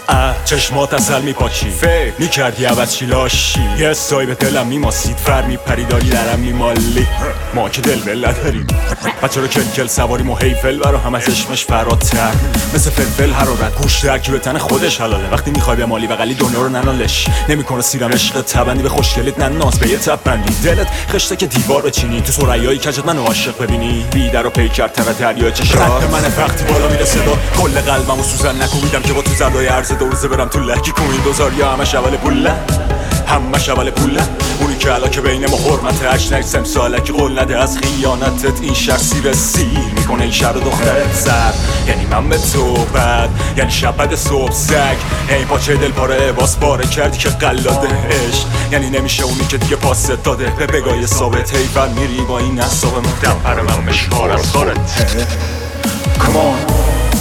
چشمات ازل میپاچی فکر میکردی عوض چی لاشی یه سایی به دلم میماسید فر میپریداری درم میمالی ما که دل بل نداریم بچه رو کل سواریم و هیفل برا هم از عشقش فراتر مثل فلفل حرارت گوش درکی به تن خودش حلاله وقتی میخوای به مالی بغلی دنیا رو ننالش نمیکنه سیرم عشق تبندی به خوشگلیت نه ناز به یه تب بندی دلت خشته که دیوار بچینی تو ثریای کجت منو عاشق ببینی بیدر و پیکر تر دریای چشات من وقتی بالا میره صدا کل قلبمو سوزن نکوبیدم که با تو زردای عرض دوزه برم تو لکی کوین دوزاریا همش اول پوله همش اول پوله اونی که علاکه بین ما حرمت اشنک سمساله که قول نده از خیانتت این شهر سیر سیر میکنه این شهر دخترت زد یعنی من به تو بد یعنی شبت صبح سگ ای پاچه دل پاره باز پاره کردی که قلاده عشق یعنی نمیشه اونی که دیگه پاست داده به بگای ثابت هیفر میری با این اصاب مدم پر من مشکار از خارت Come on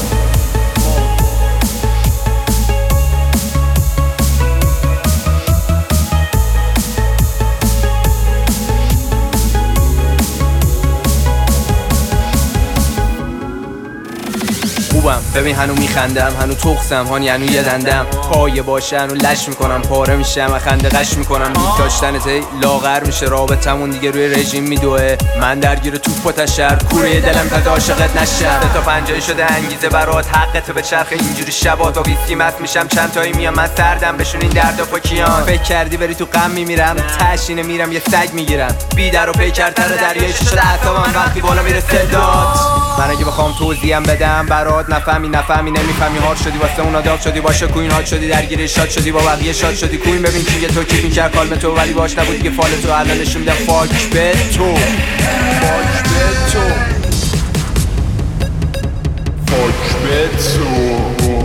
ببین هنو میخندم هنو تخسم هانی هنو یه دندم پایه باشه هنو لش میکنم پاره میشم و خنده قش میکنم دوست داشتنت لاغر میشه رابطمون دیگه روی رژیم میدوه من درگیر توپ و تشر کوره دلم تا عاشقت نشم تا پنجایی شده انگیزه برات حقت به چرخ اینجوری شبات و ویسکی مست میشم چند تایی میام من سردم بشون این درد و پاکیان فکر کردی بری تو غم میمیرم تشینه میرم یه سگ میگیرم بیدر و پیکرتر دریای شده اعصابم وقتی بالا میره صدات من اگه بخوام توضیحم بدم برات نفهمی نمیفهمی هار شدی واسه اونا داغ شدی باشه کوین هات شدی درگیر شاد شدی با بقیه شاد شدی کوین ببین که تو کی میکرد کالم تو ولی باش نبود دیگه فال تو الان نشون میدم فاک به تو فاک به تو فاک به تو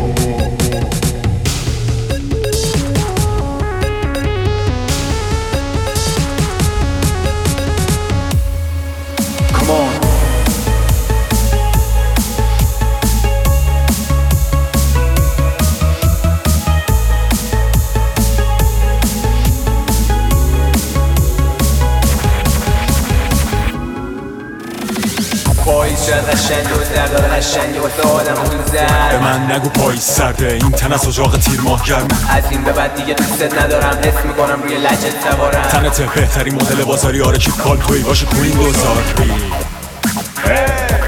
پاییز شاید قشنگه و دردار قشنگه واسه آدم رو زد به من نگو پاییز سرده این تن از اجاق تیر ماه گرمه از این به بعد دیگه دوستت ندارم حس میکنم روی لجت سوارم تنت بهترین مدل بازاری آره کیپ کال توی باشه کوین گذار